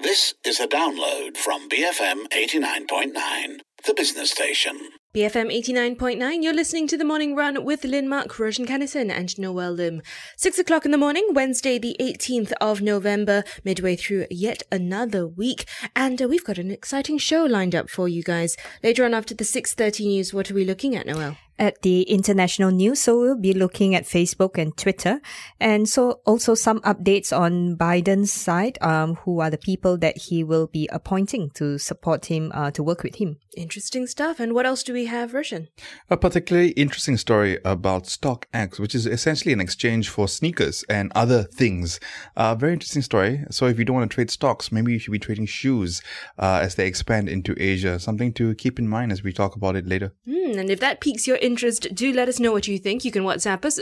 This is a download from BFM 89.9, the business station. BFM 89.9, you're listening to The Morning Run with Lynn Mark, Roshan Kannison and Noel Lim. 6 o'clock in the morning, Wednesday the 18th of November, midway through yet another week. And we've got an exciting show lined up for you guys. Later on after the 6:30 news, what are we looking at, Noel? At the international news, so we'll be looking at Facebook and Twitter, and so also some updates on Biden's side, who are the people that he will be appointing to support him, to work with him. Interesting stuff. And what else do we have, Roshan? A particularly interesting story about StockX, which is essentially an exchange for sneakers and other things. Very interesting story. So if you don't want to trade stocks, maybe you should be trading shoes as they expand into Asia. Something to keep in mind as we talk about it later. And if that piques your interest, do let us know what you think. You can WhatsApp us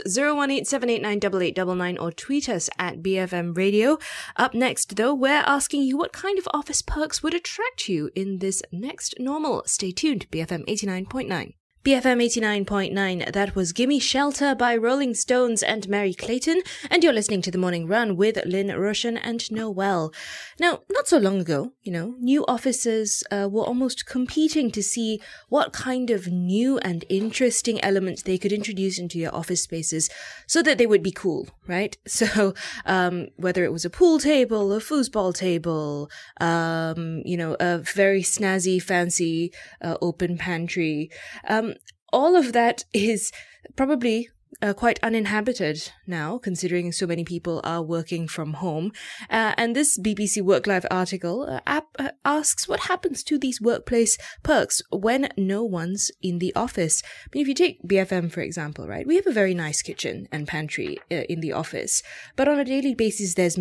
018-789-8899 or tweet us at BFM Radio. Up next, though, we're asking you what kind of office perks would attract you in this next normal. Stay tuned, BFM 89.9. BFM 89.9, that was Gimme Shelter by Rolling Stones and Mary Clayton, and you're listening to The Morning Run with Lynn, Roshan and Noel. Now, not so long ago, new offices were almost competing to see what kind of new and interesting elements they could introduce into your office spaces so that they would be cool, right? So, whether it was a pool table, a foosball table, a very snazzy, fancy open pantry, all of that is probably quite uninhabited now, considering so many people are working from home. And this BBC Work Life article asks what happens to these workplace perks when no one's in the office. I mean, if you take BFM, for example, right, we have a very nice kitchen and pantry in the office. But on a daily basis, there's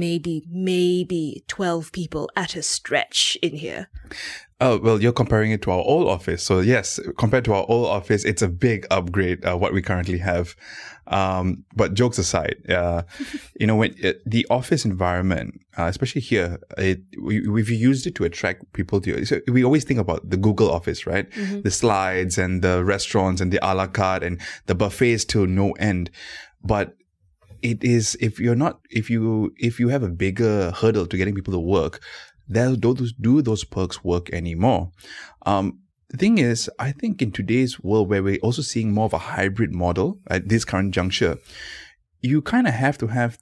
maybe 12 people at a stretch in here. Oh, well, you're comparing it to our old office. So yes, compared to our old office, it's a big upgrade, what we currently have. But jokes aside, when the office environment, especially here, we've used it to attract people to you. So we always think about the Google office, right? Mm-hmm. The slides and the restaurants and the a la carte and the buffets to no end. But it is, if you have a bigger hurdle to getting people to work, those perks work anymore? The thing is, I think in today's world where we're also seeing more of a hybrid model at this current juncture, you kind of have to have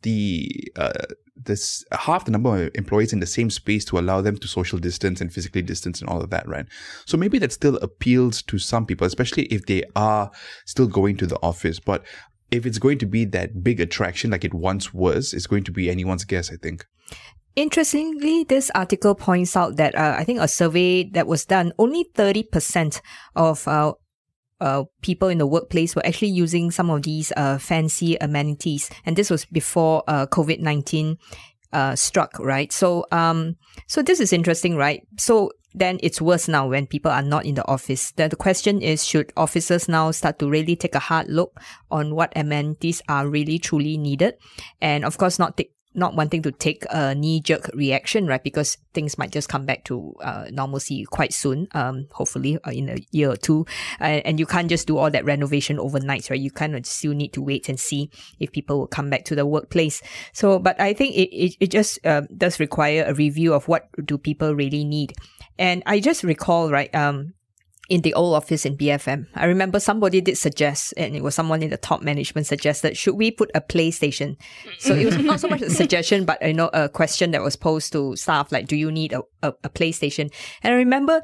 this half the number of employees in the same space to allow them to social distance and physically distance and all of that, right? So maybe that still appeals to some people, especially if they are still going to the office. But if it's going to be that big attraction like it once was, it's going to be anyone's guess, I think. Interestingly, this article points out that I think a survey that was done, only 30% of people in the workplace were actually using some of these fancy amenities. And this was before COVID-19 struck, right? So this is interesting, right? So then it's worse now when people are not in the office. The question is, should officers now start to really take a hard look on what amenities are really truly needed? And of course, not wanting to take a knee-jerk reaction, right? Because things might just come back to normalcy quite soon, hopefully in a year or two. And you can't just do all that renovation overnight, right? You kind of still need to wait and see if people will come back to the workplace. So, but I think it just does require a review of what do people really need. And I just recall, right, in the old office in BFM, I remember somebody did suggest, and it was someone in the top management suggested, should we put a PlayStation? So it was not so much a suggestion, but a question that was posed to staff, like, do you need a PlayStation? And I remember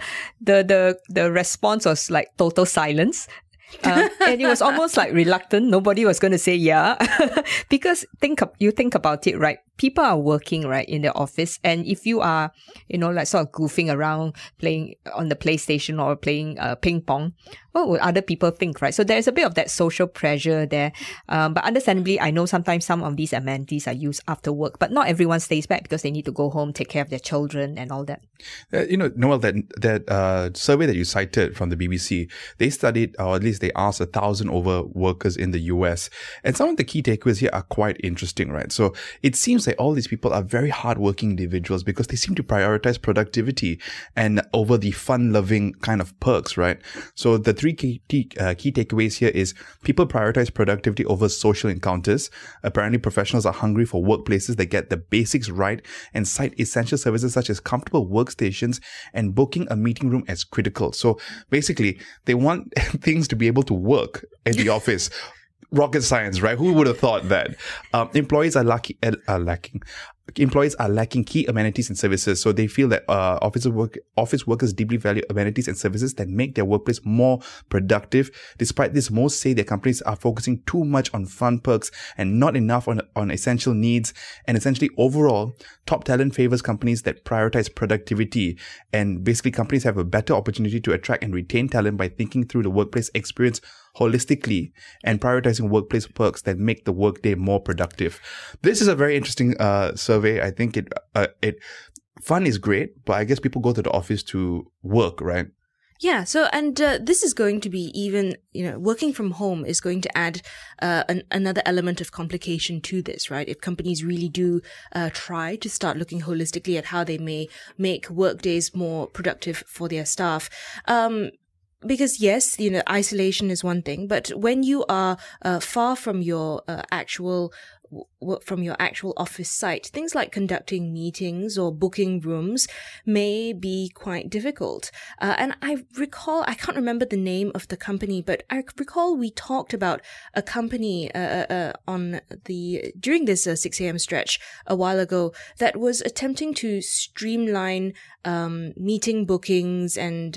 the response was like total silence. And it was almost like reluctant. Nobody was going to say yeah. Because you think about it, right? People are working, right, in the office. And if you are, like sort of goofing around, playing on the PlayStation or playing ping pong, what would other people think, right? So there's a bit of that social pressure there. But understandably, I know sometimes some of these amenities are used after work, but not everyone stays back because they need to go home, take care of their children and all that. Noel, that survey that you cited from the BBC, they studied, or at least they asked 1,000 over workers in the US. And some of the key takeaways here are quite interesting, right? So it seems like like all these people are very hardworking individuals because they seem to prioritize productivity and over the fun-loving kind of perks, right? So the three key takeaways here is people prioritize productivity over social encounters. Apparently, professionals are hungry for workplaces that get the basics right and cite essential services such as comfortable workstations and booking a meeting room as critical. So basically, they want things to be able to work in the office. Rocket science, right? Who would have thought that? Employees are lacking key amenities and services. So they feel that office workers deeply value amenities and services that make their workplace more productive. Despite this, most say their companies are focusing too much on fun perks and not enough on essential needs. And essentially, overall, top talent favors companies that prioritize productivity. And basically, companies have a better opportunity to attract and retain talent by thinking through the workplace experience holistically and prioritizing workplace perks that make the workday more productive. This is a very interesting survey. I think fun is great, but I guess people go to the office to work, right? Yeah, so, and this is going to be even, working from home is going to add another element of complication to this, right? If companies really do try to start looking holistically at how they may make workdays more productive for their staff. Because yes, isolation is one thing, but when you are far from your actual office site, things like conducting meetings or booking rooms may be quite difficult. And I can't remember the name of the company, but I recall we talked about a company during this 6 a.m. stretch a while ago that was attempting to streamline meeting bookings and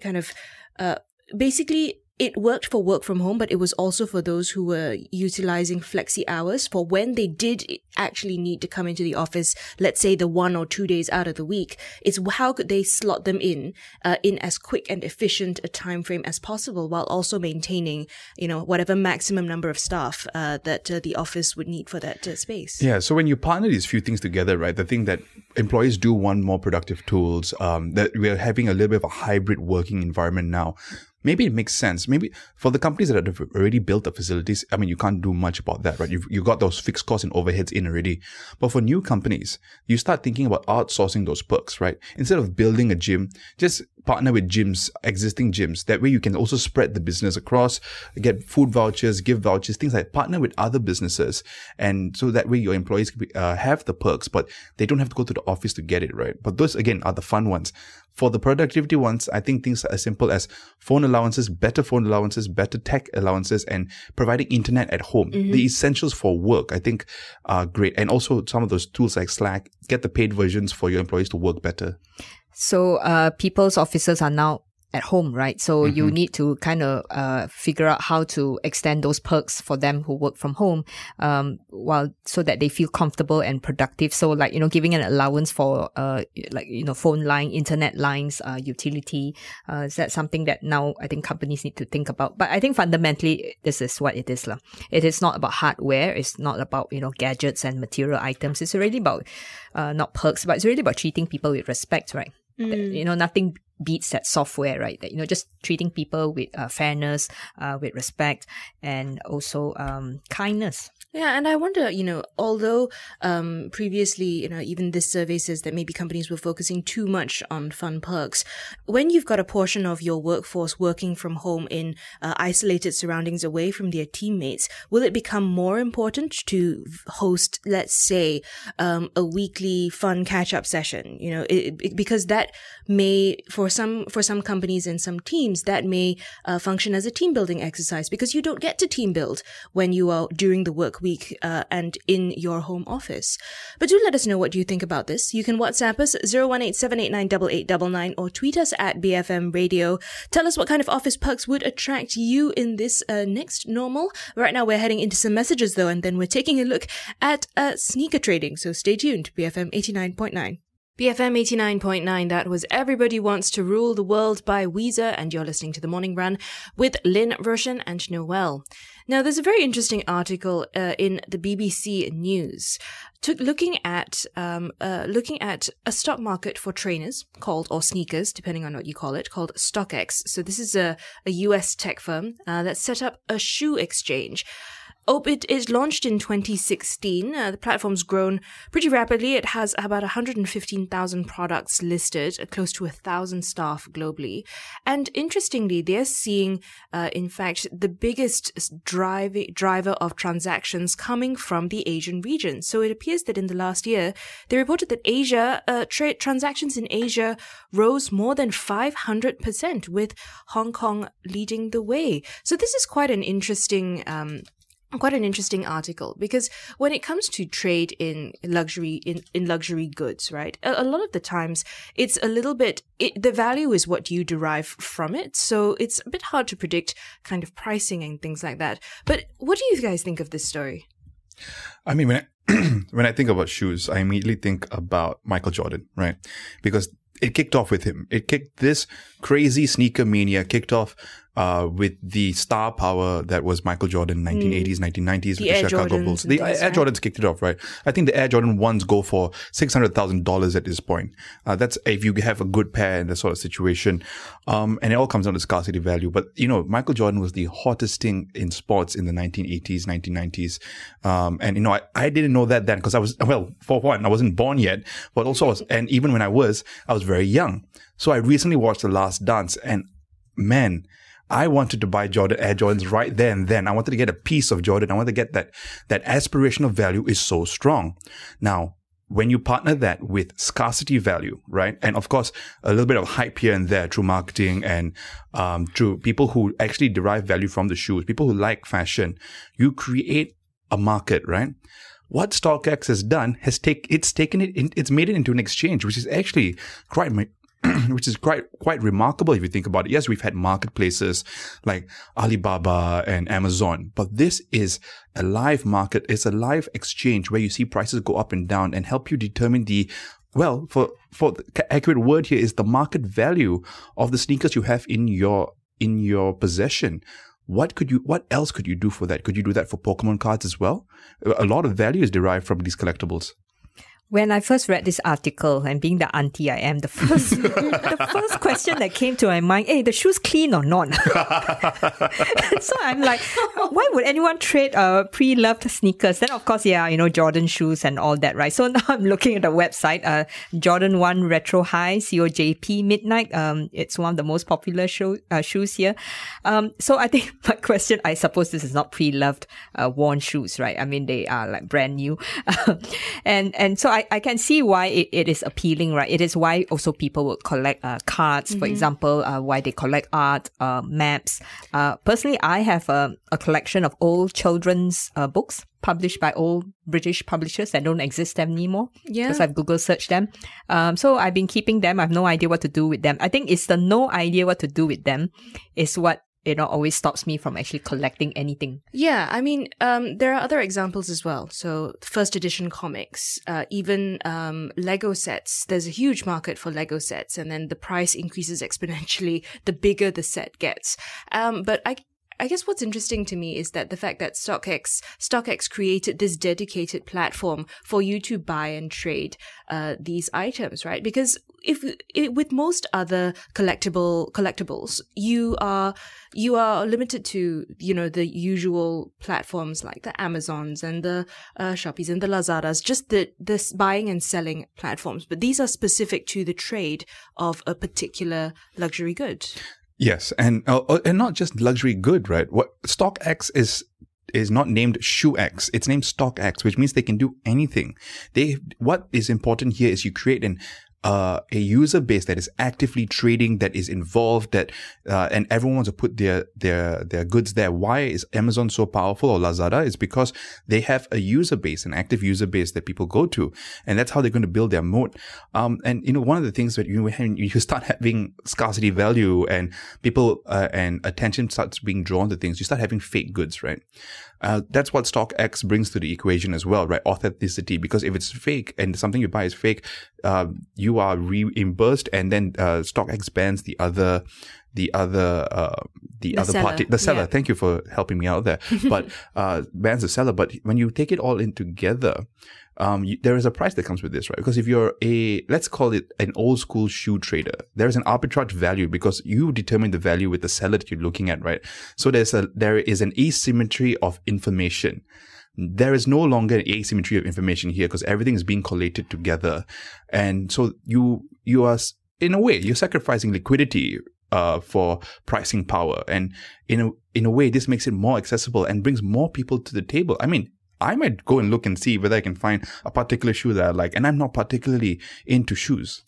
basically, it worked for work from home, but it was also for those who were utilizing flexi hours for when they did actually need to come into the office, let's say the 1 or 2 days out of the week. It's how could they slot them in as quick and efficient a time frame as possible while also maintaining, whatever maximum number of staff that the office would need for that space. Yeah, so when you partner these few things together, right, the thing that employees do want more productive tools, that we're having a little bit of a hybrid working environment now. Maybe it makes sense. Maybe for the companies that have already built the facilities, I mean, you can't do much about that, right? You've got those fixed costs and overheads in already. But for new companies, you start thinking about outsourcing those perks, right? Instead of building a gym, just partner with existing gyms. That way you can also spread the business across, get food vouchers, gift vouchers, things like that. Partner with other businesses. And so that way your employees have the perks, but they don't have to go to the office to get it, right? But those, again, are the fun ones. For the productivity ones, I think things are as simple as phone allowances, better tech allowances, and providing internet at home. Mm-hmm. The essentials for work, I think, are great. And also some of those tools like Slack, get the paid versions for your employees to work better. So people's offices are now at home, right? So you need to kind of figure out how to extend those perks for them who work from home, so that they feel comfortable and productive. So like, giving an allowance for phone line, internet lines, utility. Is that something that now I think companies need to think about? But I think fundamentally this is what it is. It is not about hardware. It's not about, gadgets and material items. It's really about not perks, but it's really about treating people with respect, right? Nothing beats that software, right? That, just treating people with fairness, with respect, and also kindness. Yeah, and I wonder, although previously, even this survey says that maybe companies were focusing too much on fun perks, when you've got a portion of your workforce working from home in isolated surroundings away from their teammates, will it become more important to host, let's say, a weekly fun catch-up session? Because that may, for some companies and some teams, that may function as a team building exercise, because you don't get to team build when you are during the work week and in your home office. But do let us know what you think about this. You can WhatsApp us 018-789-8899 or tweet us at BFM Radio. Tell us what kind of office perks would attract you in this next normal. Right now we're heading into some messages though, and then we're taking a look at sneaker trading. So stay tuned. BFM 89.9. BFM 89.9, that was Everybody Wants to Rule the World by Weezer, and you're listening to The Morning Run with Lynn, Roshan and Noel. Now, there's a very interesting article in the BBC News looking at a stock market for trainers or sneakers, depending on what you call it, called StockX. So this is a US tech firm that set up a shoe exchange. It is launched in 2016. The platform's grown pretty rapidly. It has about 115,000 products listed, close to 1,000 staff globally. And interestingly, they're seeing, in fact, the biggest driver of transactions coming from the Asian region. So it appears that in the last year, they reported that Asia, transactions in Asia rose more than 500%, with Hong Kong leading the way. So this is quite an interesting article, because when it comes to trade in luxury goods, right, a lot of the times it's a little bit, the value is what you derive from it. So it's a bit hard to predict kind of pricing and things like that. But what do you guys think of this story? I mean, when I think about shoes, I immediately think about Michael Jordan, right? Because it kicked off with him. This crazy sneaker mania kicked off with the star power that was Michael Jordan, 1980s, 1990s, with the Chicago Bulls. The Air Jordans kicked it off, right? I think the Air Jordan 1s go for $600,000 at this point. That's if you have a good pair in that sort of situation. And it all comes down to scarcity value. But, Michael Jordan was the hottest thing in sports in the 1980s, 1990s. And, I didn't know that then because for one, I wasn't born yet, but also and even when I was very young. So I recently watched The Last Dance, and man, I wanted to buy Air Jordans right there and then. I wanted to get a piece of Jordan. I wanted to get that aspirational value is so strong. Now, when you partner that with scarcity value, right? And of course, a little bit of hype here and there through marketing and through people who actually derive value from the shoes, people who like fashion, you create a market, right? What StockX has done it's made it into an exchange, which is actually quite remarkable if you think about it. Yes, we've had marketplaces like Alibaba and Amazon, but this is a live market. It's a live exchange where you see prices go up and down and help you determine for the accurate word here is the market value of the sneakers you have in your possession. What else could you do for that? Could you do that for Pokemon cards as well? A lot of value is derived from these collectibles. When I first read this article, and being the auntie I am, the first question that came to my mind, hey, the shoes clean or not? So I'm like, why would anyone trade pre-loved sneakers? Then of course, Jordan shoes and all that, right? So now I'm looking at the website, Jordan 1 Retro High, COJP Midnight. It's one of the most popular shoes here. So I think my question, I suppose this is not pre-loved worn shoes, right? I mean, they are like brand new. And so I can see why it is appealing, right? It is why also people would collect cards, for example, why they collect art, maps. Personally, I have a collection of old children's books published by old British publishers that don't exist anymore. Yeah. Because I've Google searched them. So I've been keeping them. I have no idea what to do with them. I think it's the no idea what to do with them is what always stops me from actually collecting anything. Yeah, I mean, there are other examples as well. So first edition comics, even Lego sets. There's a huge market for Lego sets, and then the price increases exponentially the bigger the set gets. But I guess what's interesting to me is that the fact that StockX created this dedicated platform for you to buy and trade these items, right? Because with most other collectibles, you are limited to the usual platforms like the Amazons and the Shoppies and the Lazadas, just this buying and selling platforms. But these are specific to the trade of a particular luxury good. Yes, and not just luxury good, right? What StockX is not named ShoeX. It's named StockX, which means they can do anything. What is important here is you create a user base that is actively trading, that is involved, and everyone wants to put their goods there. Why is Amazon so powerful, or Lazada? It's because they have a user base, an active user base that people go to, and that's how they're going to build their moat. And one of the things that when you start having scarcity value and people and attention starts being drawn to things, you start having fake goods, right? That's what StockX brings to the equation as well, right? Authenticity. Because if it's fake and something you buy is fake, you are reimbursed, and then StockX bans the other party, the seller. Yeah. Thank you for helping me out there. But bans the seller. But when you take it all in together, there is a price that comes with this, right? Because if you're let's call it an old school shoe trader, there is an arbitrage value because you determine the value with the seller that you're looking at, right? So there is an asymmetry of information. There is no longer an asymmetry of information here because everything is being collated together. And so you are, in a way, you're sacrificing liquidity for pricing power. And in a way, this makes it more accessible and brings more people to the table. I mean, I might go and look and see whether I can find a particular shoe that I like, and I'm not particularly into shoes.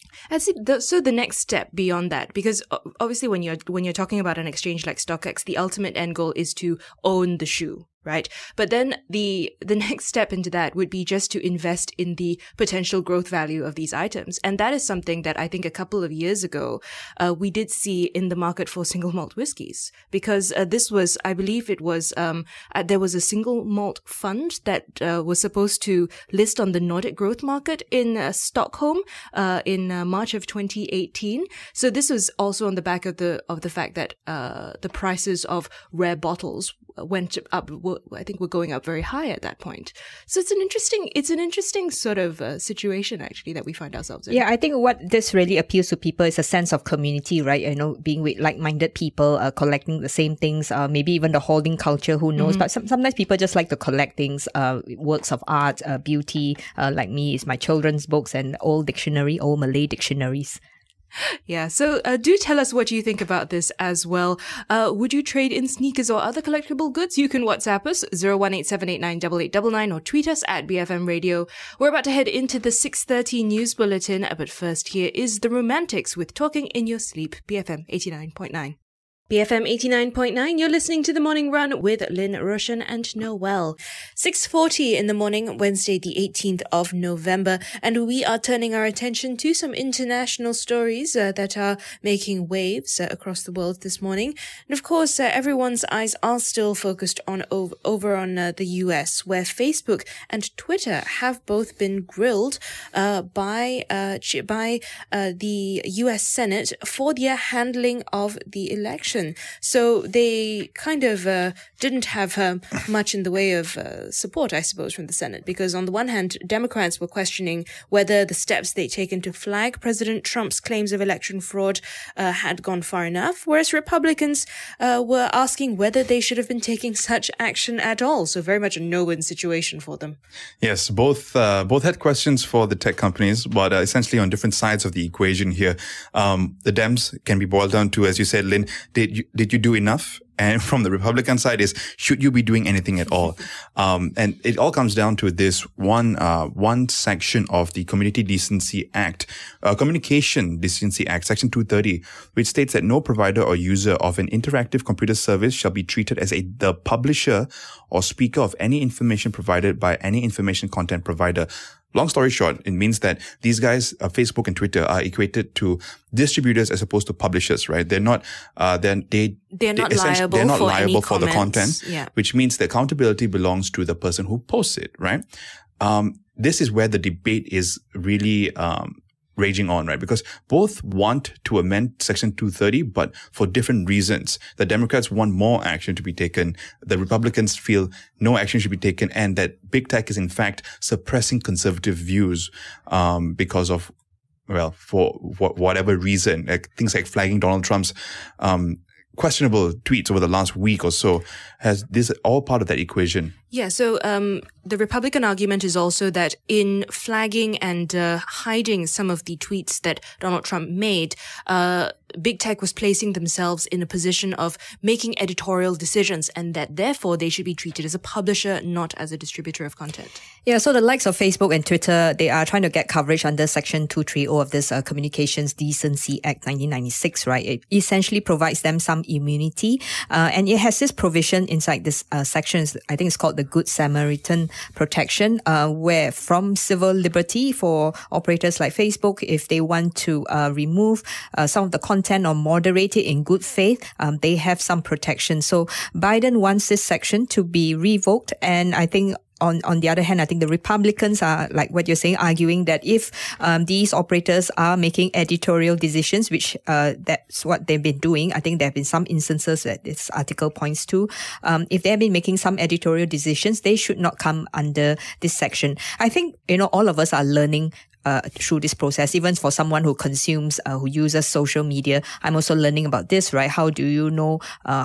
So the next step beyond that, because obviously when you're talking about an exchange like StockX, the ultimate end goal is to own the shoe, right? But then the next step into that would be just to invest in the potential growth value of these items. And that is something that I think a couple of years ago, we did see in the market for single malt whiskies, because this was, I believe it was, there was a single malt fund that was supposed to list on the Nordic growth market in Stockholm in March of 2018. So this was also on the back of the fact that the prices of rare bottles went up. I think we're going up very high at that point. So it's an interesting sort of situation actually that we find ourselves in. Yeah, I think what this really appeals to people is a sense of community, right? You know, being with like-minded people, collecting the same things, maybe even the hoarding culture, who knows? But sometimes people just like to collect things, works of art, beauty, like me, is my children's books and old Malay dictionaries. Yeah, so do tell us what you think about this as well. Would you trade in sneakers or other collectible goods? You can WhatsApp us 018-789-8899 or tweet us at BFM Radio. We're about to head into the 6:30 news bulletin, but first here is The Romantics with Talking in Your Sleep, BFM 89.9. BFM 89.9, you're listening to The Morning Run with Lynn, Roshan and Noel. 6:40 in the morning, Wednesday the 18th of November, and we are turning our attention to some international stories that are making waves across the world this morning. And of course, everyone's eyes are still focused on over on the US, where Facebook and Twitter have both been grilled by the US Senate for their handling of the election. So they kind of didn't have much in the way of support, I suppose, from the Senate, because on the one hand, Democrats were questioning whether the steps they'd taken to flag President Trump's claims of election fraud had gone far enough, whereas Republicans were asking whether they should have been taking such action at all. So very much a no-win situation for them. Yes, both had questions for the tech companies, but essentially on different sides of the equation here. The Dems can be boiled down to, as you said, Lynn, did you do enough? And from the Republican side is, should you be doing anything at all? And it all comes down to this one section of the Community Decency Act, Communication Decency Act, Section 230, which states that no provider or user of an interactive computer service shall be treated as the publisher or speaker of any information provided by any information content provider. Long story short, it means that these guys, Facebook and Twitter, are equated to distributors as opposed to publishers, right? They're not liable for the content, which means the accountability belongs to the person who posts it, right? This is where the debate is really raging on, right? Because both want to amend Section 230, but for different reasons. The Democrats want more action to be taken. The Republicans feel no action should be taken, and that big tech is in fact suppressing conservative views because of, well, for whatever reason, like things like flagging Donald Trump's questionable tweets over the last week or so. Has this all part of that equation? Yeah, so the Republican argument is also that in flagging and hiding some of the tweets that Donald Trump made, big tech was placing themselves in a position of making editorial decisions, and that therefore they should be treated as a publisher, not as a distributor of content. Yeah, so the likes of Facebook and Twitter, they are trying to get coverage under Section 230 of this Communications Decency Act 1996, right? It essentially provides them some immunity, and it has this provision inside this section, I think it's called the Good Samaritan protection, where from civil liberty for operators like Facebook, if they want to remove some of the content or moderate it in good faith, they have some protection. So Biden wants this section to be revoked, and I think on the other hand, I think the Republicans are, like what you're saying, arguing that if these operators are making editorial decisions, which that's what they've been doing. I think there have been some instances that this article points to. If they have been making some editorial decisions, they should not come under this section. I think, all of us are learning through this process. Even for someone who consumes, who uses social media, I'm also learning about this, right? How do you know,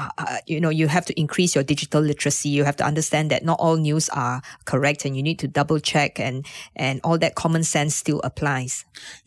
you have to increase your digital literacy. You have to understand that not all news are correct and you need to double check and all that common sense still applies.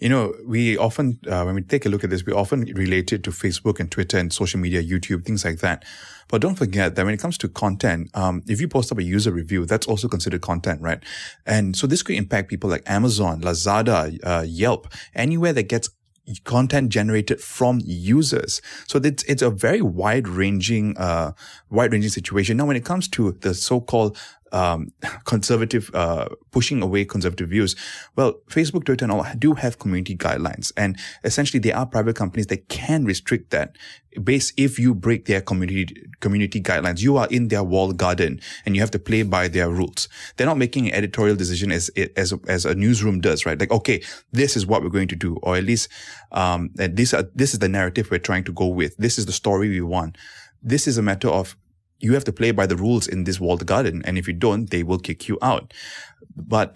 We often, when we take a look at this, we often relate it to Facebook and Twitter and social media, YouTube, things like that. But don't forget that when it comes to content, if you post up a user review, that's also considered content, right? And so this could impact people like Amazon, Lazada, Yelp, anywhere that gets content generated from users. So it's a very wide-ranging situation. Now, when it comes to the so-called conservative, pushing away conservative views. Well, Facebook, Twitter and all do have community guidelines. And essentially they are private companies that can restrict that if you break their community guidelines. You are in their walled garden and you have to play by their rules. They're not making an editorial decision as a newsroom does, right? Like, okay, this is what we're going to do. Or at least, this is the narrative we're trying to go with. This is the story we want. This is a matter of, you have to play by the rules in this walled garden. And if you don't, they will kick you out. But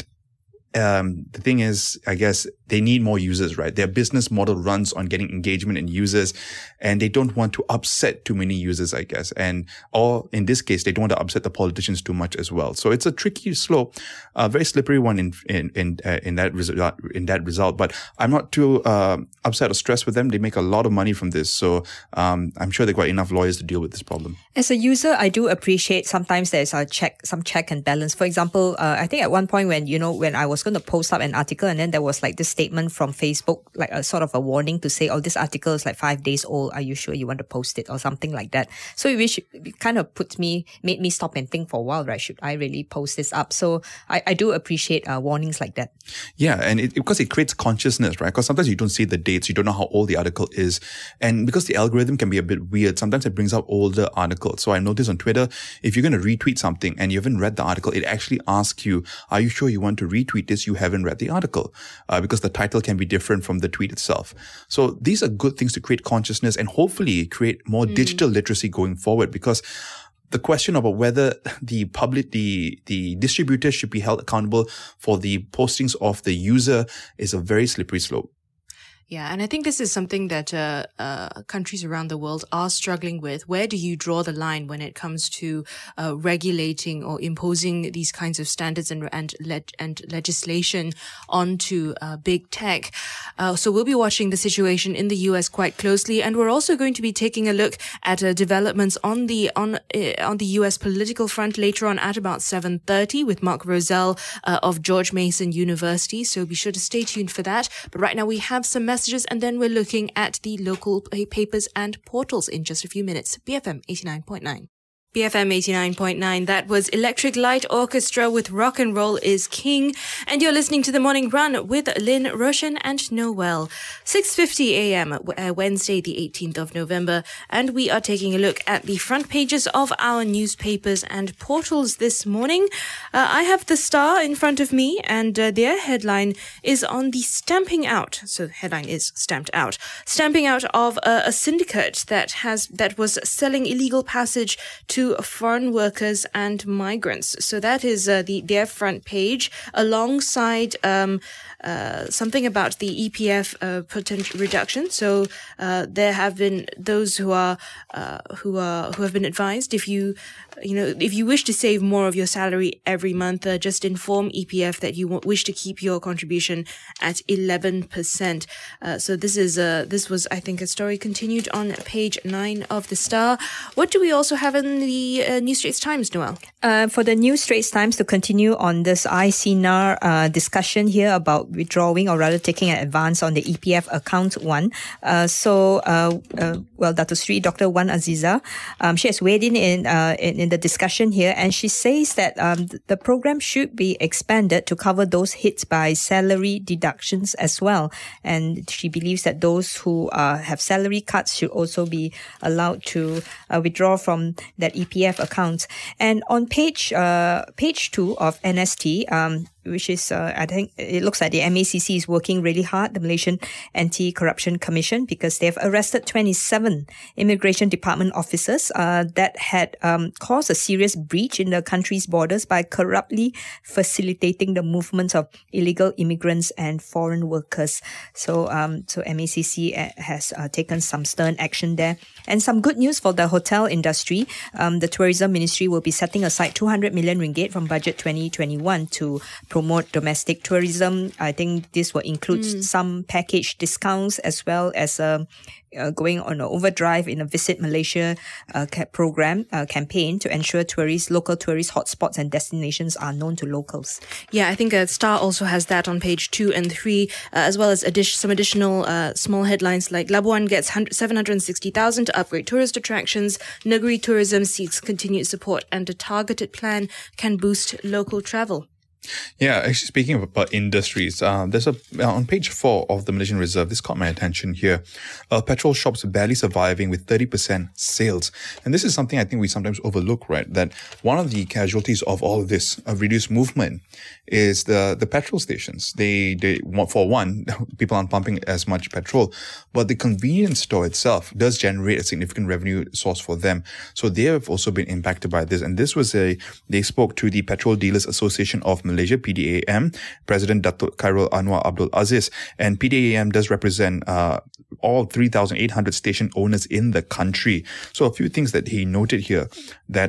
the thing is, I guess they need more users, right? Their business model runs on getting engagement in users, and they don't want to upset too many users, I guess. Or in this case, they don't want to upset the politicians too much as well. So it's a tricky slope, very slippery one in that result. But I'm not too upset or stressed with them. They make a lot of money from this, so I'm sure they've got enough lawyers to deal with this problem. As a user, I do appreciate sometimes there's some check and balance. For example, I think at one point when I was going to post up an article, and then there was like this statement from Facebook, like a sort of a warning to say, this article is like 5 days old. Are you sure you want to post it or something like that? So it kind of made me stop and think for a while, right? Should I really post this up? So I do appreciate warnings like that. Yeah, and because it creates consciousness, right? Because sometimes you don't see the dates, you don't know how old the article is. And because the algorithm can be a bit weird, sometimes it brings up older articles. So I noticed on Twitter, if you're going to retweet something and you haven't read the article, it actually asks you, are you sure you want to retweet this? You haven't read the article, because the title can be different from the tweet itself. So these are good things to create consciousness and hopefully create more digital literacy going forward, because the question about whether the distributor should be held accountable for the postings of the user is a very slippery slope. Yeah, and I think this is something that countries around the world are struggling with. Where do you draw the line when it comes to regulating or imposing these kinds of standards and legislation onto big tech? So we'll be watching the situation in the US quite closely, and we're also going to be taking a look at developments on the US political front later on at about 7:30 with Mark Rosell of George Mason University. So be sure to stay tuned for that. But right now we have some messages, and then we're looking at the local papers and portals in just a few minutes. BFM 89.9. BFM 89.9, that was Electric Light Orchestra with Rock and Roll is King. And you're listening to The Morning Run with Lynn, Roshan and Noel. 6:50 a.m. Wednesday, the 18th of November. And we are taking a look at the front pages of our newspapers and portals this morning. I have The Star in front of me, and their headline is on the stamping out. So the headline is stamped out. Stamping out of a syndicate that was selling illegal passage to foreign workers and migrants. So that is their front page, alongside something about the EPF potential reduction. So there have been those who have been advised, if you wish to save more of your salary every month, just inform EPF that you wish to keep your contribution at 11%. So this was, I think, a story continued on page 9 of The Star. What do we also have in the New Straits Times, Noel? For the New Straits Times, to continue on this ICNAR discussion here about withdrawing, or rather taking an advance on the EPF account one. Dr. Wan Aziza, she has weighed in the discussion here, and she says that the program should be expanded to cover those hit by salary deductions as well. And she believes that those who have salary cuts should also be allowed to withdraw from that EPF account. And on page 2 of NST, which is, I think it looks like the MACC is working really hard, the Malaysian Anti-Corruption Commission, because they've arrested 27 Immigration Department officers that had caused a serious breach in the country's borders by corruptly facilitating the movement of illegal immigrants and foreign workers. So MACC has taken some stern action there. And some good news for the hotel industry. The Tourism Ministry will be setting aside 200 million ringgit from budget 2021 to promote domestic tourism. I think this will include some package discounts as well as going on an overdrive in a Visit Malaysia campaign to ensure local tourist hotspots and destinations are known to locals. Yeah, I think Star also has that on page 2 and 3, as well as some additional small headlines like Labuan gets 760,000 to upgrade tourist attractions, Negeri Tourism seeks continued support, and a targeted plan can boost local travel. Yeah, actually speaking about industries, there's on page 4 of the Malaysian Reserve, this caught my attention here. Petrol shops barely surviving with 30% sales. And this is something I think we sometimes overlook, right? That one of the casualties of all of this reduced movement is the petrol stations. They for one, people aren't pumping as much petrol, but the convenience store itself does generate a significant revenue source for them. So they have also been impacted by this. And this was they spoke to the Petrol Dealers Association of Malaysia, PDAM, President Datuk Khairul Anwar Abdul Aziz. And PDAM does represent all 3,800 station owners in the country. So a few things that he noted here, that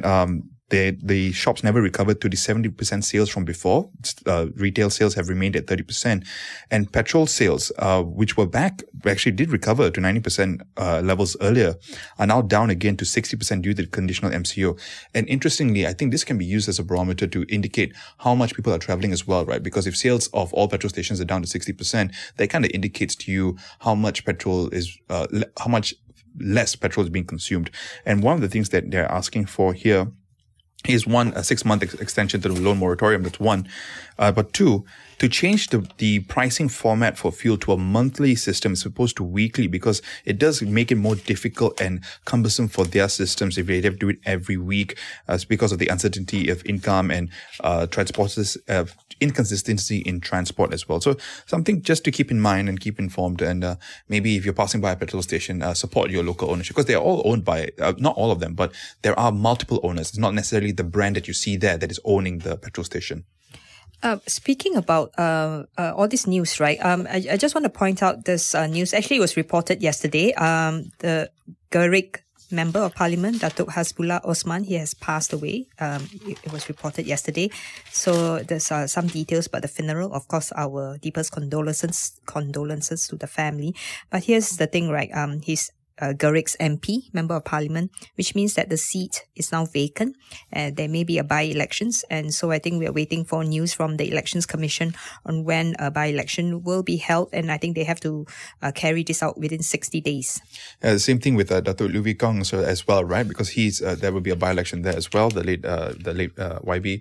the shops never recovered to the 70% sales from before. Retail sales have remained at 30%. And petrol sales, which were back, actually did recover to 90% levels earlier, are now down again to 60% due to the conditional MCO. And interestingly, I think this can be used as a barometer to indicate how much people are traveling as well, right? Because if sales of all petrol stations are down to 60%, that kind of indicates to you how much petrol is, how much less petrol is being consumed. And one of the things that they're asking for here is one, a 6-month extension to the loan moratorium. That's one. But two, to change the pricing format for fuel to a monthly system as opposed to weekly, because it does make it more difficult and cumbersome for their systems if they have to do it every week, because of the uncertainty of income and transporters' inconsistency in transport as well. So something just to keep in mind and keep informed. And maybe if you're passing by a petrol station, support your local ownership, because they're all owned by, not all of them, but there are multiple owners. It's not necessarily the brand that you see there that is owning the petrol station. Speaking about all this news, right? I just want to point out this news. Actually, it was reported yesterday. The Gerik Member of Parliament, Datuk Hasbullah Osman, he has passed away. It was reported yesterday. So there's some details about the funeral. Of course, our deepest condolences to the family. But here's the thing, right? He's Gerik's MP, Member of Parliament, which means that the seat is now vacant. There may be a by-elections, and so I think we are waiting for news from the Elections Commission on when a by-election will be held, and I think they have to carry this out within 60 days. The same thing with Datuk Liew Wee Kong as well, right? Because there will be a by-election there as well, the late YB.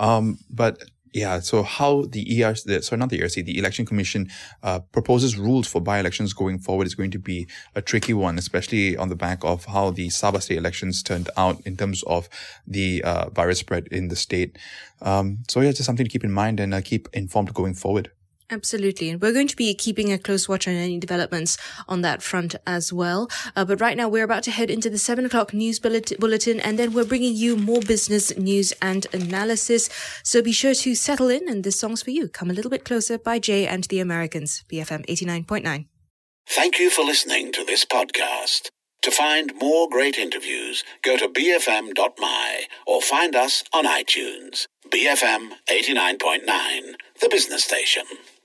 But yeah, so how the Election Commission proposes rules for by-elections going forward is going to be a tricky one, especially on the back of how the Sabah state elections turned out in terms of the virus spread in the state. So yeah, just something to keep in mind and keep informed going forward. Absolutely. And we're going to be keeping a close watch on any developments on that front as well. But right now we're about to head into the 7 o'clock news bulletin, and then we're bringing you more business news and analysis. So be sure to settle in, and this song's for you. Come a Little Bit Closer by Jay and the Americans, BFM 89.9. Thank you for listening to this podcast. To find more great interviews, go to bfm.my or find us on iTunes. BFM 89.9, the business station.